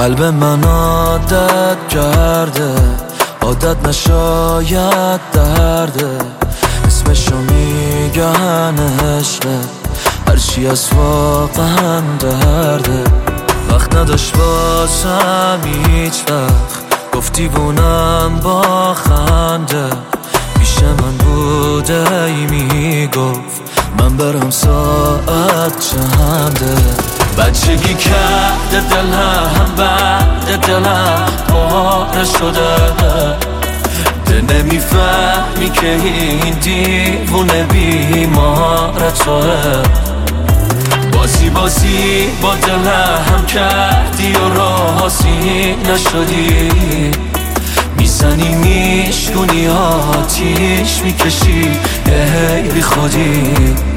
قلب من عادت کرده، عادت نشاید درده، اسمشو میگن عشقه، هرچی از واقعا درده. وقت نداشت واسم هیچ وقت، گفتی بونم با خنده، پیش من بوده ای میگفت من برم ساعت چنده. بچگی کرده دلم بعد دلم پاره شده، ده نمیفهمی که این دیوونه بیمار توه. بازی با دلم کردی و راضی نشدی، میزنی میشکنی آتیش میکشی ای بی خودی.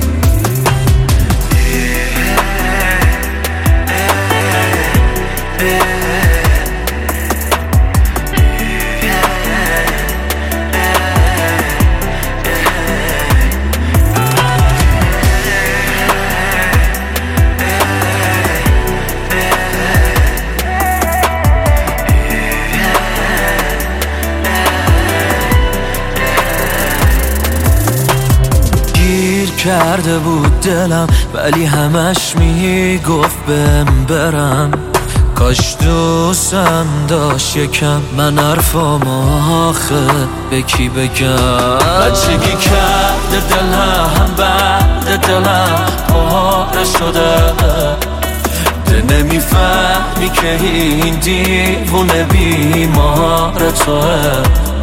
کرده بود دلم ولی همش میگفت بهم برم، کاش دوستم داشت یکم من حرفام آخه به کی بگم. بچگی کرده دلم بعد دلم پاره شده، ده نمیفهمی که این دیوونه بیمار توه.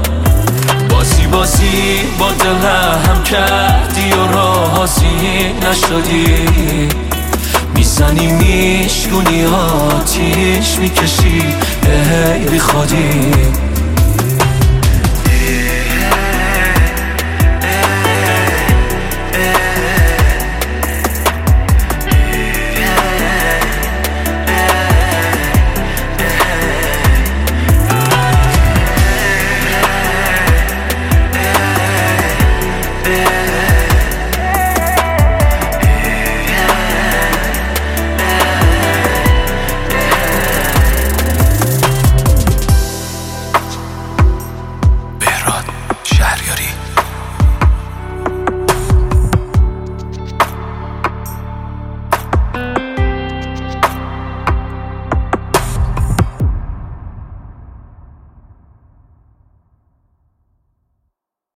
بازی با دلم کردی و راضی نشدی، میزنی میشکنی آتیش میکشی ای بی خودی.